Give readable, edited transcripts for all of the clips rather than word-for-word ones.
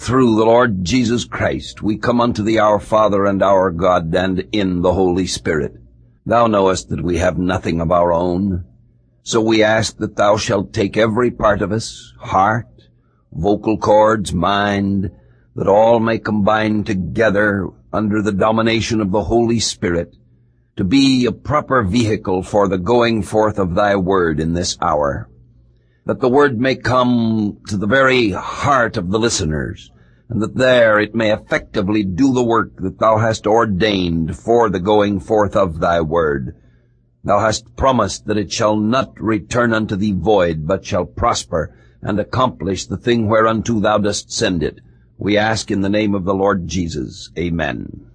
Through the Lord Jesus Christ we come unto thee, our Father and our God, and in the Holy Spirit. Thou knowest that we have nothing of our own. So we ask that thou shalt take every part of us, heart, vocal cords, mind, that all may combine together under the domination of the Holy Spirit to be a proper vehicle for the going forth of thy word in this hour, that the word may come to the very heart of the listeners, and that there it may effectively do the work that thou hast ordained for the going forth of thy word. Thou hast promised that it shall not return unto thee void, but shall prosper and accomplish the thing whereunto thou dost send it. We ask in the name of the Lord Jesus. Amen.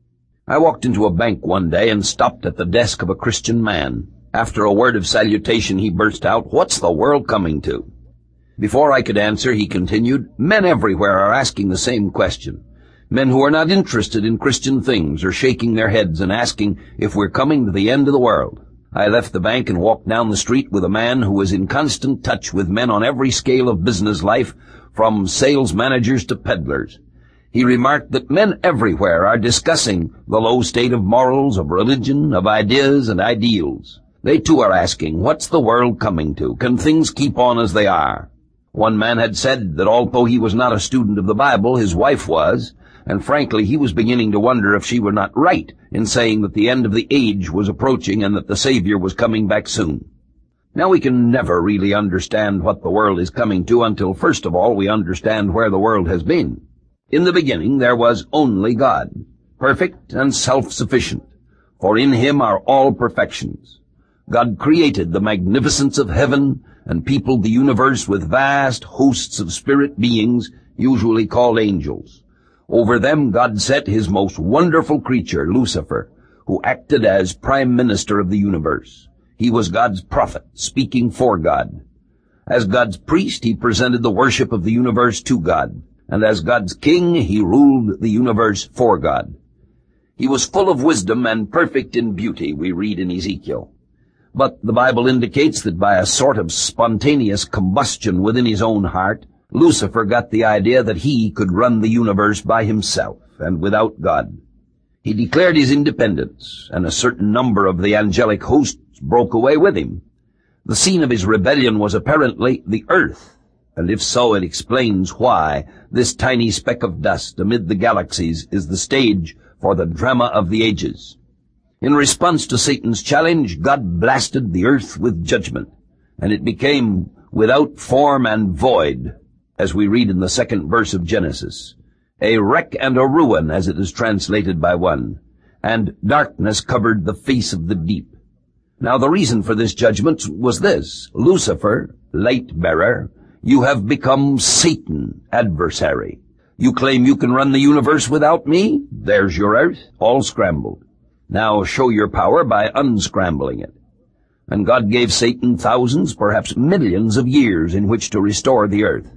I walked into a bank one day and stopped at the desk of a Christian man. After a word of salutation, he burst out, "What's the world coming to?" Before I could answer, he continued, "Men everywhere are asking the same question. Men who are not interested in Christian things are shaking their heads and asking if we're coming to the end of the world." I left the bank and walked down the street with a man who was in constant touch with men on every scale of business life, from sales managers to peddlers. He remarked that men everywhere are discussing the low state of morals, of religion, of ideas and ideals. They too are asking, what's the world coming to? Can things keep on as they are? One man had said that although he was not a student of the Bible, his wife was, and frankly he was beginning to wonder if she were not right in saying that the end of the age was approaching and that the Savior was coming back soon. Now we can never really understand what the world is coming to until first of all we understand where the world has been. In the beginning there was only God, perfect and self-sufficient, for in him are all perfections. God created the magnificence of heaven and peopled the universe with vast hosts of spirit beings, usually called angels. Over them God set his most wonderful creature, Lucifer, who acted as prime minister of the universe. He was God's prophet, speaking for God. As God's priest, he presented the worship of the universe to God, and as God's king, he ruled the universe for God. He was full of wisdom and perfect in beauty, we read in Ezekiel. But the Bible indicates that by a sort of spontaneous combustion within his own heart, Lucifer got the idea that he could run the universe by himself and without God. He declared his independence, and a certain number of the angelic hosts broke away with him. The scene of his rebellion was apparently the earth, and if so, it explains why this tiny speck of dust amid the galaxies is the stage for the drama of the ages. In response to Satan's challenge, God blasted the earth with judgment, and it became without form and void, as we read in the 2nd verse of Genesis, a wreck and a ruin, as it is translated by one, and darkness covered the face of the deep. Now the reason for this judgment was this: Lucifer, light-bearer, you have become Satan, adversary. You claim you can run the universe without me? There's your earth, all scrambled. Now show your power by unscrambling it. And God gave Satan thousands, perhaps millions of years in which to restore the earth.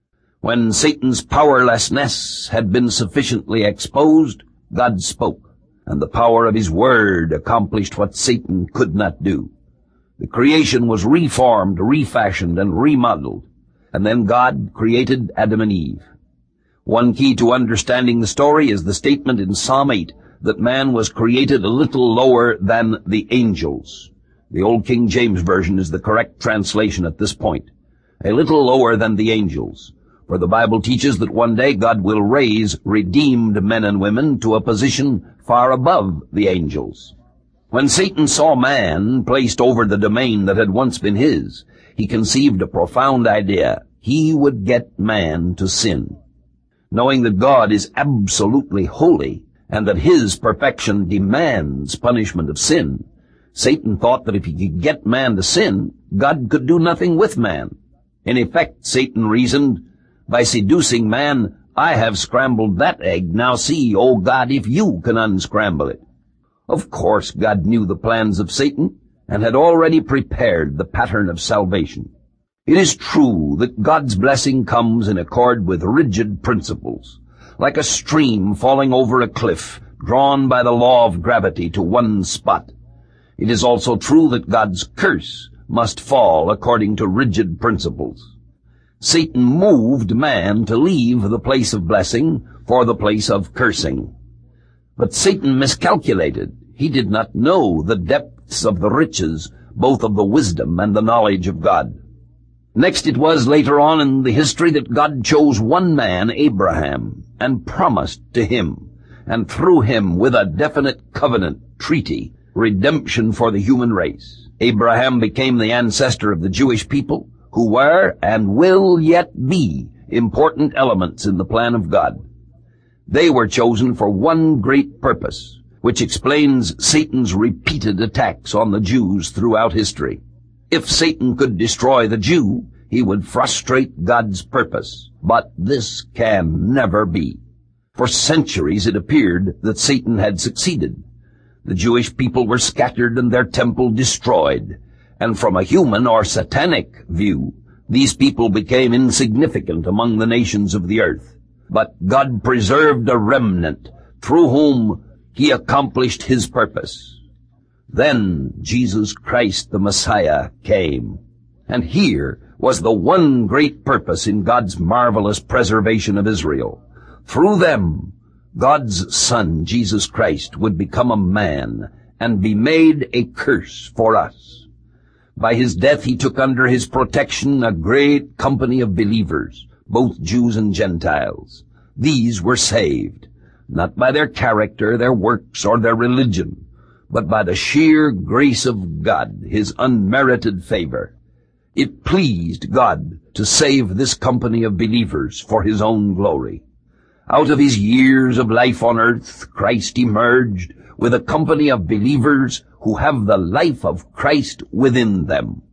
When Satan's powerlessness had been sufficiently exposed, God spoke, and the power of his word accomplished what Satan could not do. The creation was reformed, refashioned, and remodeled, and then God created Adam and Eve. One key to understanding the story is the statement in Psalm 8 that man was created a little lower than the angels. The Old King James Version is the correct translation at this point. A little lower than the angels. For the Bible teaches that one day God will raise redeemed men and women to a position far above the angels. When Satan saw man placed over the domain that had once been his, he conceived a profound idea. He would get man to sin. Knowing that God is absolutely holy, and that his perfection demands punishment of sin, Satan thought that if he could get man to sin, God could do nothing with man. In effect, Satan reasoned, by seducing man, I have scrambled that egg. Now see, O God, if you can unscramble it. Of course, God knew the plans of Satan and had already prepared the pattern of salvation. It is true that God's blessing comes in accord with rigid principles, like a stream falling over a cliff, drawn by the law of gravity to one spot. It is also true that God's curse must fall according to rigid principles. Satan moved man to leave the place of blessing for the place of cursing. But Satan miscalculated. He did not know the depths of the riches, both of the wisdom and the knowledge of God. Next it was later on in the history that God chose one man, Abraham, and promised to him, and through him with a definite covenant, treaty, redemption for the human race. Abraham became the ancestor of the Jewish people, who were and will yet be important elements in the plan of God. They were chosen for one great purpose, which explains Satan's repeated attacks on the Jews throughout history. If Satan could destroy the Jew, he would frustrate God's purpose. But this can never be. For centuries it appeared that Satan had succeeded. The Jewish people were scattered and their temple destroyed. And from a human or satanic view, these people became insignificant among the nations of the earth. But God preserved a remnant through whom he accomplished his purpose. Then Jesus Christ the Messiah came. And here was the one great purpose in God's marvelous preservation of Israel. Through them, God's Son, Jesus Christ, would become a man and be made a curse for us. By his death he took under his protection a great company of believers, both Jews and Gentiles. These were saved, not by their character, their works, or their religion, but by the sheer grace of God, his unmerited favor. It pleased God to save this company of believers for his own glory. Out of his years of life on earth, Christ emerged with a company of believers who have the life of Christ within them.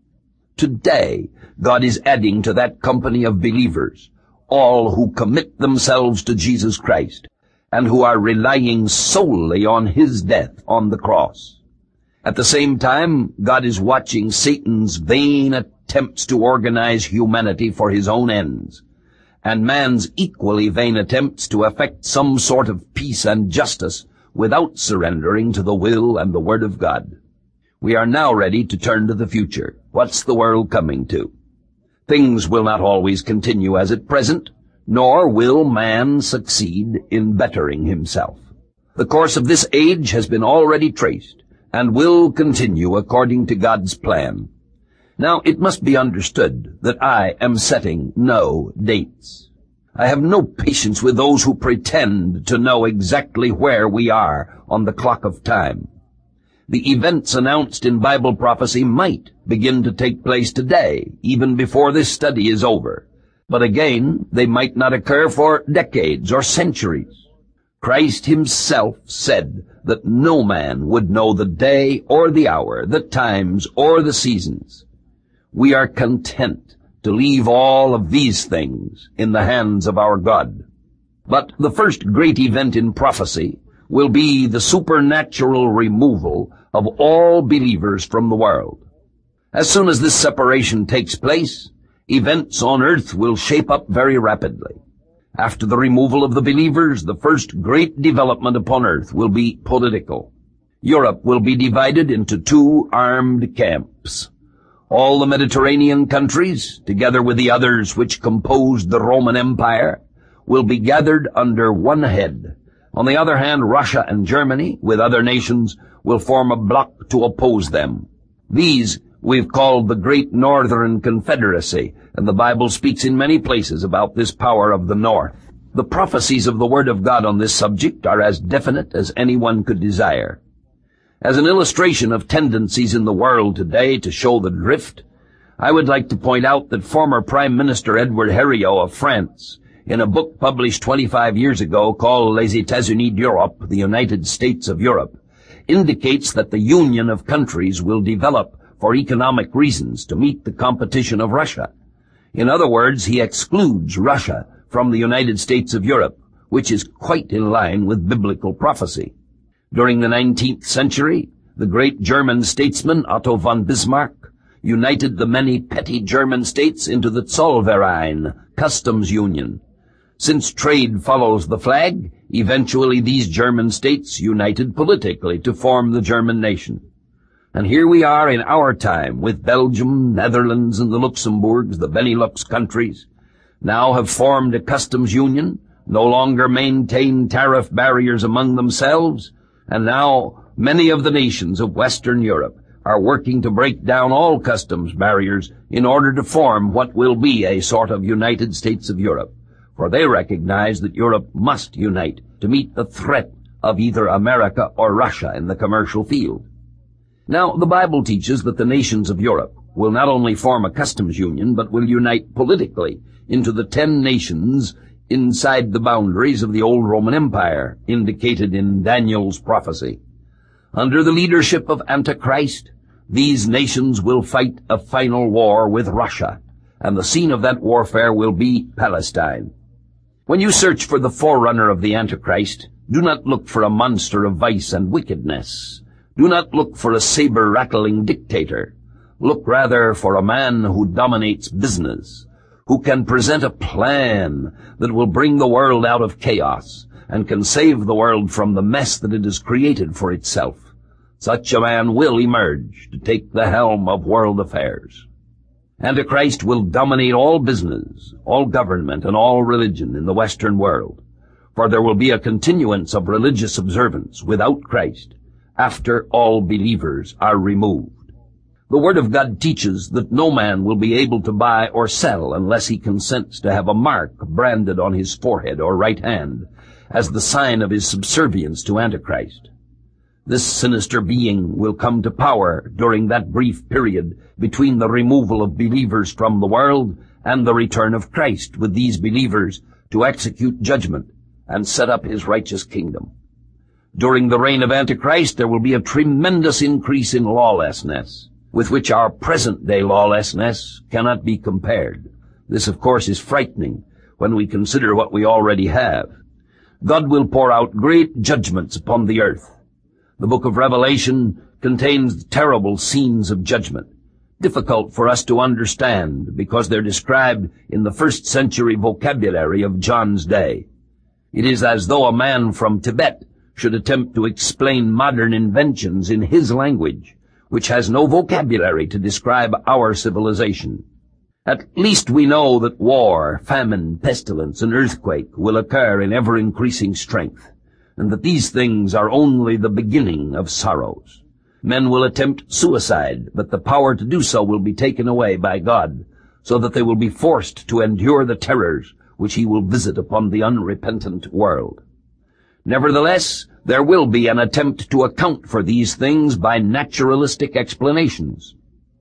Today, God is adding to that company of believers all who commit themselves to Jesus Christ and who are relying solely on his death on the cross. At the same time, God is watching Satan's vain attempts to organize humanity for his own ends, and man's equally vain attempts to effect some sort of peace and justice without surrendering to the will and the word of God. We are now ready to turn to the future. What's the world coming to? Things will not always continue as at present, nor will man succeed in bettering himself. The course of this age has been already traced, and will continue according to God's plan. Now, it must be understood that I am setting no dates. I have no patience with those who pretend to know exactly where we are on the clock of time. The events announced in Bible prophecy might begin to take place today, even before this study is over. But again, they might not occur for decades or centuries. Christ himself said that no man would know the day or the hour, the times or the seasons. We are content to leave all of these things in the hands of our God. But the first great event in prophecy will be the supernatural removal of all believers from the world. As soon as this separation takes place, events on earth will shape up very rapidly. After the removal of the believers, the first great development upon earth will be political. Europe will be divided into two armed camps. All the Mediterranean countries, together with the others which composed the Roman Empire, will be gathered under one head. On the other hand, Russia and Germany, with other nations, will form a bloc to oppose them. These we've called the Great Northern Confederacy, and the Bible speaks in many places about this power of the North. The prophecies of the Word of God on this subject are as definite as anyone could desire. As an illustration of tendencies in the world today to show the drift, I would like to point out that former Prime Minister Edward Herriot of France, in a book published 25 years ago called Les États-Unis d'Europe, the United States of Europe, indicates that the union of countries will develop for economic reasons to meet the competition of Russia. In other words, he excludes Russia from the United States of Europe, which is quite in line with biblical prophecy. During the 19th century, the great German statesman Otto von Bismarck united the many petty German states into the Zollverein, customs union. Since trade follows the flag, eventually these German states united politically to form the German nation. And here we are in our time with Belgium, Netherlands, and the Luxembourgs, the Benelux countries, now have formed a customs union, no longer maintain tariff barriers among themselves, and now many of the nations of Western Europe are working to break down all customs barriers in order to form what will be a sort of United States of Europe, for they recognize that Europe must unite to meet the threat of either America or Russia in the commercial field. Now, the Bible teaches that the nations of Europe will not only form a customs union, but will unite politically into the 10 nations inside the boundaries of the old Roman Empire, indicated in Daniel's prophecy. Under the leadership of Antichrist, these nations will fight a final war with Russia, and the scene of that warfare will be Palestine. When you search for the forerunner of the Antichrist, do not look for a monster of vice and wickedness. Do not look for a saber-rattling dictator. Look rather for a man who dominates business, who can present a plan that will bring the world out of chaos and can save the world from the mess that it has created for itself. Such a man will emerge to take the helm of world affairs. Antichrist will dominate all business, all government, and all religion in the Western world, for there will be a continuance of religious observance without Christ after all believers are removed. The Word of God teaches that no man will be able to buy or sell unless he consents to have a mark branded on his forehead or right hand as the sign of his subservience to Antichrist. This sinister being will come to power during that brief period between the removal of believers from the world and the return of Christ with these believers to execute judgment and set up his righteous kingdom. During the reign of Antichrist, there will be a tremendous increase in lawlessness, with which our present-day lawlessness cannot be compared. This, of course, is frightening when we consider what we already have. God will pour out great judgments upon the earth. The book of Revelation contains terrible scenes of judgment, difficult for us to understand because they're described in the first-century vocabulary of John's day. It is as though a man from Tibet should attempt to explain modern inventions in his language, which has no vocabulary to describe our civilization. At least we know that war, famine, pestilence, and earthquake will occur in ever-increasing strength, and that these things are only the beginning of sorrows. Men will attempt suicide, but the power to do so will be taken away by God, so that they will be forced to endure the terrors which he will visit upon the unrepentant world. Nevertheless, there will be an attempt to account for these things by naturalistic explanations.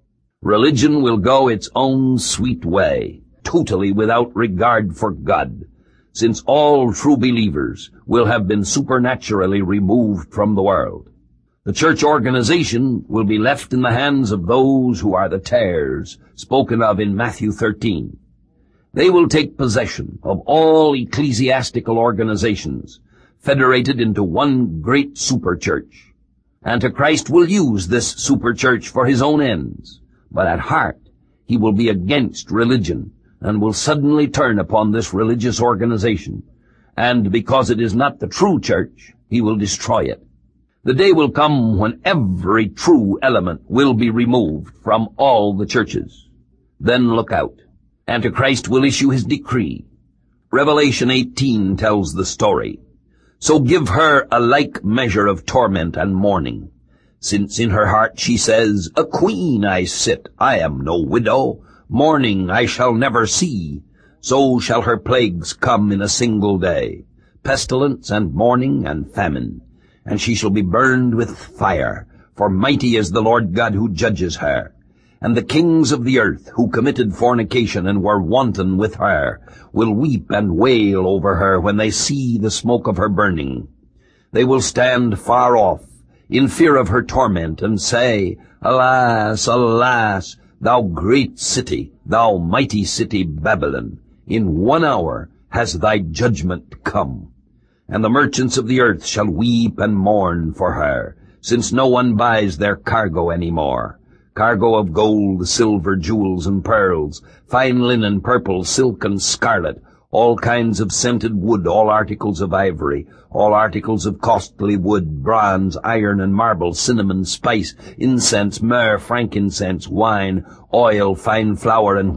Religion will go its own sweet way, totally without regard for God, since all true believers will have been supernaturally removed from the world. The church organization will be left in the hands of those who are the tares spoken of in Matthew 13. They will take possession of all ecclesiastical organizations, federated into one great superchurch. Antichrist will use this superchurch for his own ends, but at heart he will be against religion and will suddenly turn upon this religious organization, and because it is not the true church, he will destroy it. The day will come when every true element will be removed from all the churches. Then look out. Antichrist will issue his decree. Revelation 18 tells the story. So give her a like measure of torment and mourning, since in her heart she says, A queen I sit, I am no widow, mourning I shall never see. So shall her plagues come in a single day, pestilence and mourning and famine, and she shall be burned with fire, for mighty is the Lord God who judges her. And the kings of the earth, who committed fornication and were wanton with her, will weep and wail over her when they see the smoke of her burning. They will stand far off, in fear of her torment, and say, Alas, alas, thou great city, thou mighty city Babylon, in 1 hour has thy judgment come. And the merchants of the earth shall weep and mourn for her, since no one buys their cargo any more. Cargo of gold, silver, jewels, and pearls, fine linen, purple, silk, and scarlet, all kinds of scented wood, all articles of ivory, all articles of costly wood, bronze, iron, and marble, cinnamon, spice, incense, myrrh, frankincense, wine, oil, fine flour, and wheat,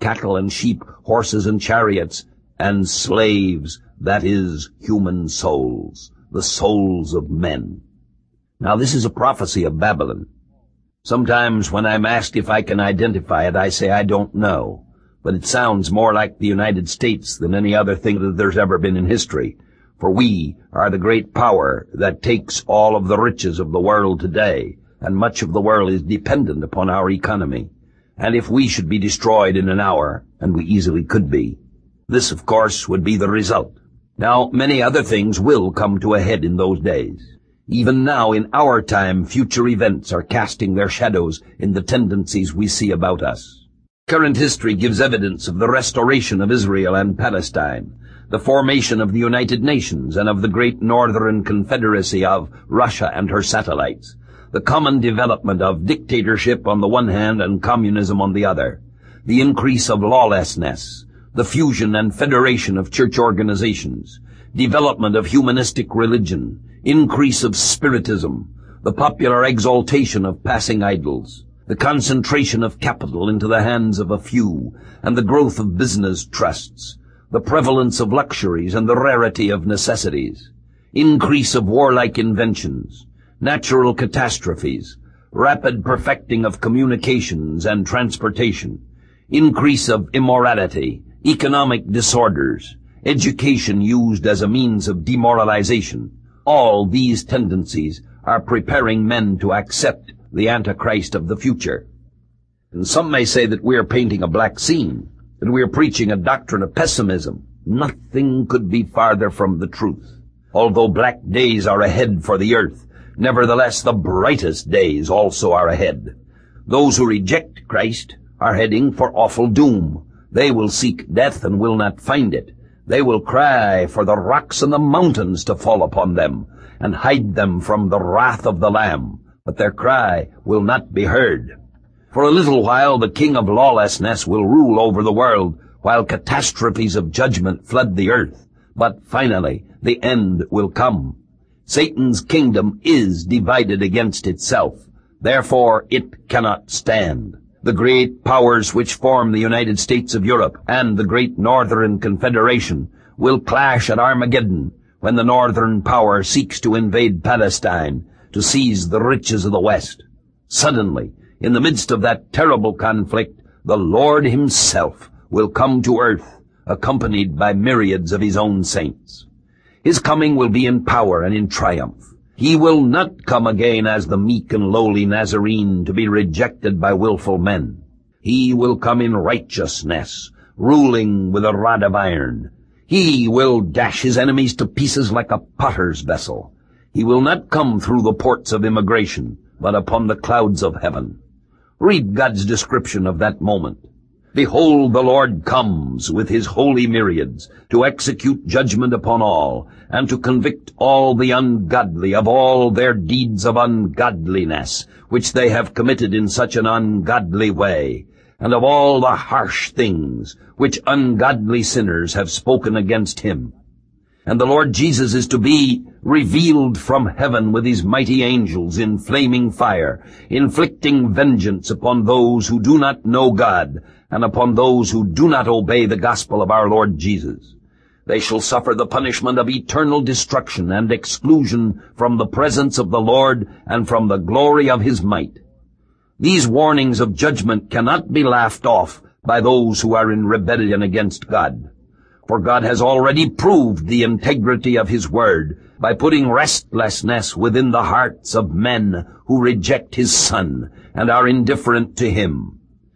cattle and sheep, horses and chariots, and slaves, that is, human souls, the souls of men. Now this is a prophecy of Babylon. Sometimes when I'm asked if I can identify it, I say I don't know, but it sounds more like the United States than any other thing that there's ever been in history, for we are the great power that takes all of the riches of the world today, and much of the world is dependent upon our economy. And if we should be destroyed in an hour, and we easily could be, this, of course, would be the result. Now, many other things will come to a head in those days. Even now, in our time, future events are casting their shadows in the tendencies we see about us. Current history gives evidence of the restoration of Israel and Palestine, the formation of the United Nations and of the great Northern Confederacy of Russia and her satellites, the common development of dictatorship on the one hand and communism on the other, the increase of lawlessness, the fusion and federation of church organizations, development of humanistic religion, increase of spiritism, the popular exaltation of passing idols, the concentration of capital into the hands of a few, and the growth of business trusts, the prevalence of luxuries and the rarity of necessities, increase of warlike inventions, natural catastrophes, rapid perfecting of communications and transportation, increase of immorality, economic disorders, education used as a means of demoralization. All these tendencies are preparing men to accept the Antichrist of the future. And some may say that we are painting a black scene, that we are preaching a doctrine of pessimism. Nothing could be farther from the truth. Although black days are ahead for the earth, nevertheless the brightest days also are ahead. Those who reject Christ are heading for awful doom. They will seek death and will not find it. They will cry for the rocks and the mountains to fall upon them, and hide them from the wrath of the Lamb. But their cry will not be heard. For a little while the king of lawlessness will rule over the world, while catastrophes of judgment flood the earth. But finally the end will come. Satan's kingdom is divided against itself. Therefore it cannot stand. The great powers which form the United States of Europe and the great Northern Confederation will clash at Armageddon when the Northern power seeks to invade Palestine to seize the riches of the West. Suddenly, in the midst of that terrible conflict, the Lord himself will come to earth, accompanied by myriads of his own saints. His coming will be in power and in triumph. He will not come again as the meek and lowly Nazarene to be rejected by willful men. He will come in righteousness, ruling with a rod of iron. He will dash his enemies to pieces like a potter's vessel. He will not come through the ports of immigration, but upon the clouds of heaven. Read God's description of that moment. Behold, the Lord comes with his holy myriads to execute judgment upon all, and to convict all the ungodly of all their deeds of ungodliness, which they have committed in such an ungodly way, and of all the harsh things which ungodly sinners have spoken against him. And the Lord Jesus is to be revealed from heaven with his mighty angels in flaming fire, inflicting vengeance upon those who do not know God, and upon those who do not obey the gospel of our Lord Jesus. They shall suffer the punishment of eternal destruction and exclusion from the presence of the Lord and from the glory of his might. These warnings of judgment cannot be laughed off by those who are in rebellion against God. For God has already proved the integrity of his word by putting restlessness within the hearts of men who reject his Son and are indifferent to him.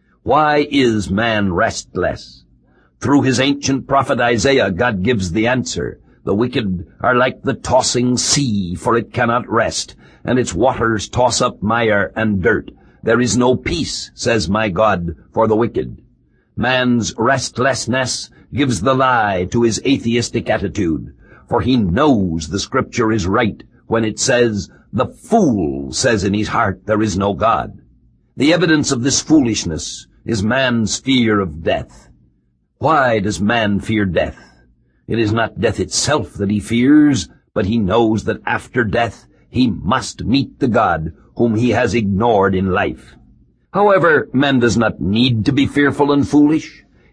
Why is man restless? Through his ancient prophet Isaiah, God gives the answer. The wicked are like the tossing sea, for it cannot rest, and its waters toss up mire and dirt. There is no peace, says my God, for the wicked. Man's restlessness gives the lie to his atheistic attitude, for he knows the Scripture is right when it says, "The fool says in his heart, there is no God." The evidence of this foolishness is man's fear of death. Why does man fear death? It is not death itself that he fears, but he knows that after death he must meet the God whom he has ignored in life. However, man does not need to be fearful and foolish.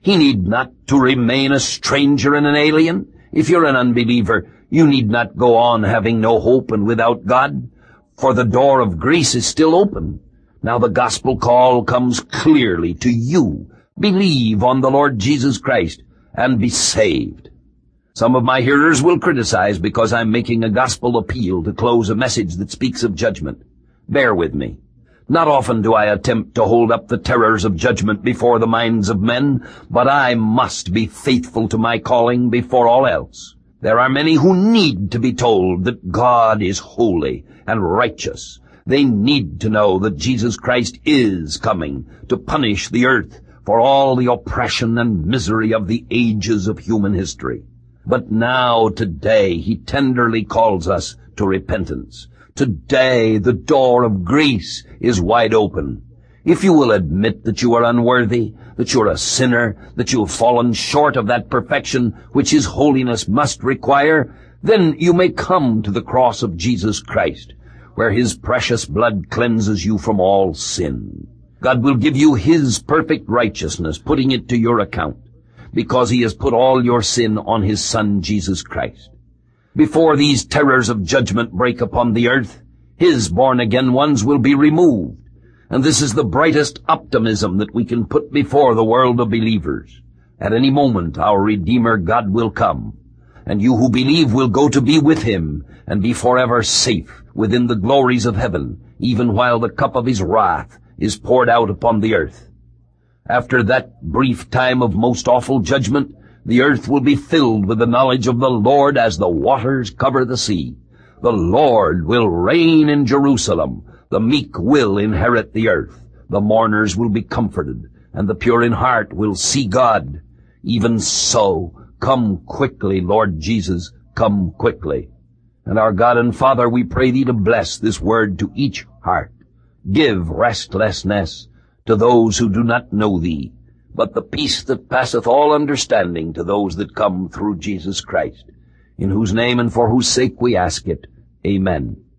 He need not to remain a stranger and an alien. If you're an unbeliever, you need not go on having no hope and without God, for the door of grace is still open. Now the gospel call comes clearly to you. Believe on the Lord Jesus Christ and be saved. Some of my hearers will criticize because I'm making a gospel appeal to close a message that speaks of judgment. Bear with me. Not often do I attempt to hold up the terrors of judgment before the minds of men, but I must be faithful to my calling before all else. There are many who need to be told that God is holy and righteous. They need to know that Jesus Christ is coming to punish the earth for all the oppression and misery of the ages of human history. But now, today, he tenderly calls us to repentance. Today, the door of grace is wide open. If you will admit that you are unworthy, that you're a sinner, that you have fallen short of that perfection which his holiness must require, then you may come to the cross of Jesus Christ, where his precious blood cleanses you from all sin. God will give you his perfect righteousness, putting it to your account, because he has put all your sin on his Son, Jesus Christ. Before these terrors of judgment break upon the earth, his born-again ones will be removed. And this is the brightest optimism that we can put before the world of believers. At any moment our Redeemer God will come, and you who believe will go to be with him and be forever safe within the glories of heaven, even while the cup of his wrath is poured out upon the earth. After that brief time of most awful judgment, the earth will be filled with the knowledge of the Lord as the waters cover the sea. The Lord will reign in Jerusalem. The meek will inherit the earth. The mourners will be comforted, and the pure in heart will see God. Even so, come quickly, Lord Jesus, come quickly. And our God and Father, we pray thee to bless this word to each heart. Give restlessness to those who do not know thee, but the peace that passeth all understanding to those that come through Jesus Christ, in whose name and for whose sake we ask it. Amen.